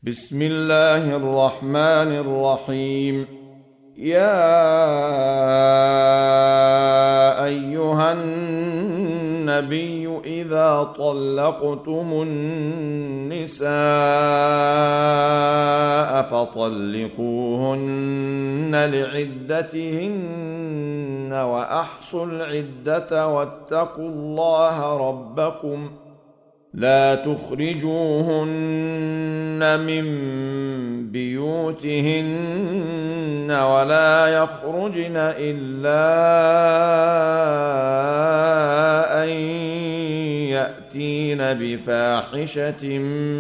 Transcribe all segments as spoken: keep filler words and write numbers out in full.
بسم الله الرحمن الرحيم. يا أيها النبي إذا طلقتم النساء فطلقوهن لعدتهن وأحصوا العدة واتقوا الله ربكم لا تخرجوهن من بيوتهن ولا يخرجن إلا أن يأتين بفاحشة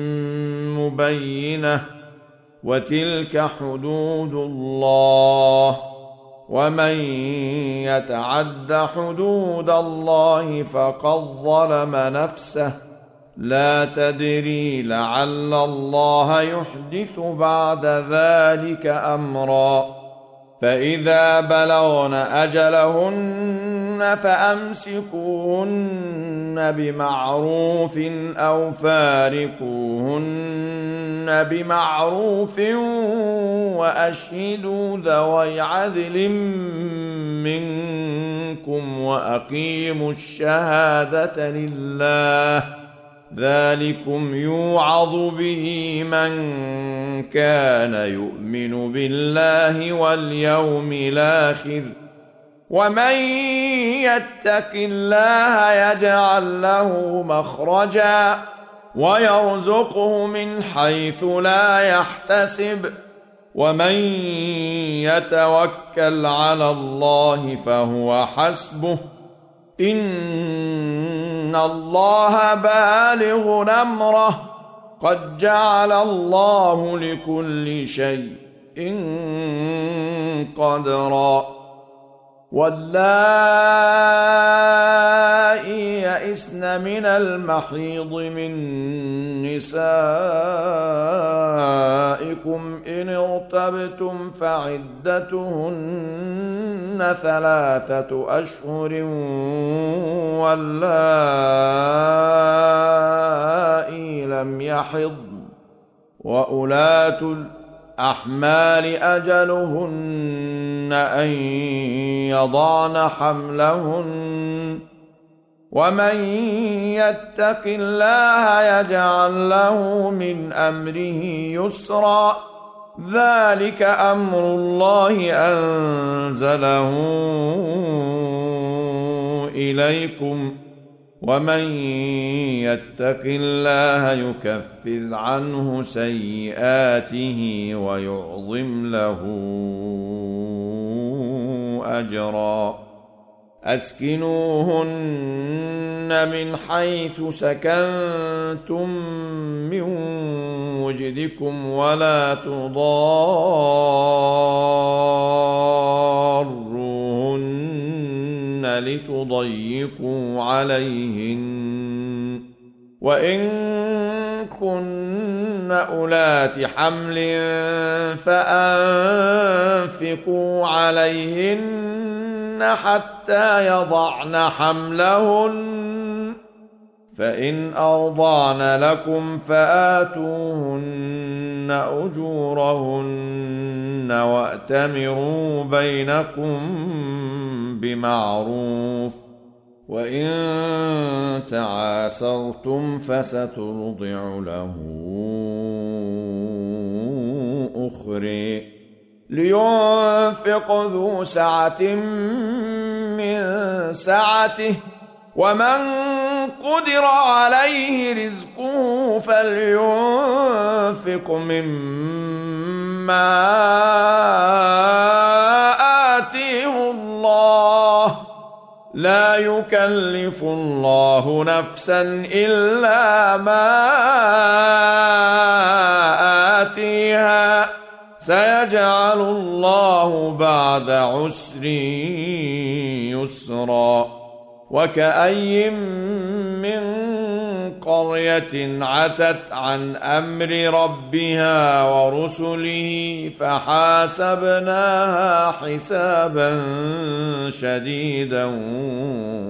مبينة وتلك حدود الله ومن يتعد حدود الله فقد ظلم نفسه لا تدري لعل الله يحدث بعد ذلك أمرا. فإذا بلغن أجلهن فأمسكوهن بمعروف أو فارقوهن بمعروف وأشهدوا ذوي عدل منكم وأقيموا الشهادة لله ذلكم يوعظ به من كان يؤمن بالله واليوم الآخر ومن يتق الله يجعل له مخرجا ويرزقه من حيث لا يحتسب ومن يتوكل على الله فهو حسبه إن الله بالغ أمره قد جعل الله لكل شيء قدرا. واللائي يئسن من المحيض من نسائكم إن ارتبتم فعدتهن ثلاثة أشهر واللائي لم يحضن وأولاة الأحمال أجلهن أن يضعن حملهن ومن يتق الله يجعل له من أمره يسرا ذلك أمر الله أنزله إليكم ومن يتق الله يكفر عنه سيئاته ويعظم له أجرا. أسكنوهن من حيث سكنتم من وجدكم ولا تضاروهن لتضيقوا عليهن وإن كن أولات حمل فأنفقوا عليهن حتى يضعن حملهن فإن أرضعن لكم فآتوهن أجورهن وأتمروا بينكم بمعروف وإن تعاسرتم فسترضع له أخرى لينفق ذو سعة من سعته ومن قدر عليه رزقه فلينفق مما آتيه الله لا يكلف الله نفسا إلا ما آتيها سيجعل الله بعد عسر يسرا. وكأي من قرية عتت عن أمر ربها ورسله فحاسبناها حسابا شديدا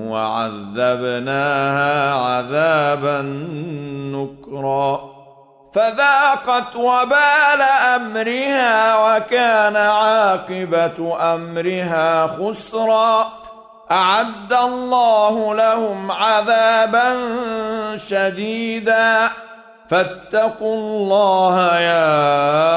وعذبناها عذابا نكرا فذاقت وبال أمرها وكان عاقبة أمرها خسرا. أعد الله لهم عذابا شديدا فاتقوا الله يا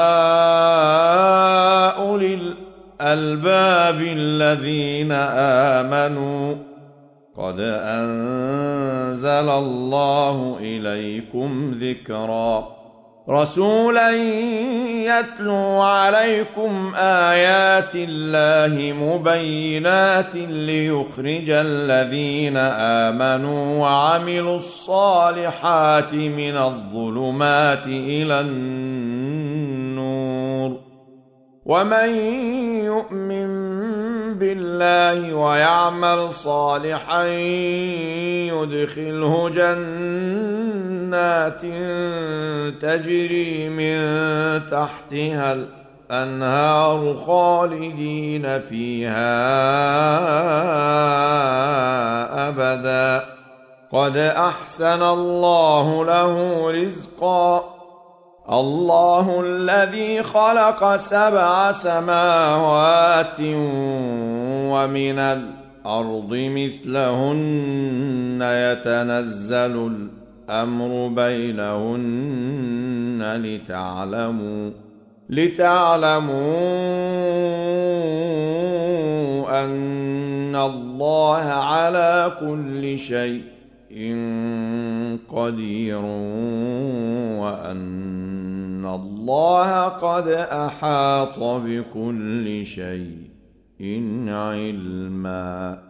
أولي الألباب الذين آمنوا قد أنزل الله إليكم ذكرا رسولا يتلو عليكم آيات الله مبينات ليخرج الذين آمنوا وعملوا الصالحات من الظلمات إلى النور ومن يؤمن بالله ويعمل صالحا يدخله جنات تجري من تحتها الأنهار خالدين فيها أبدا قد أحسن الله له رزقا. الله الذي خلق سبع سماوات ومن الأرض مثلهن يتنزل الأمر بينهن لتعلموا لتعلموا أن الله على كل شيء قدير وأن الله قد أحاط بكل شيء علما.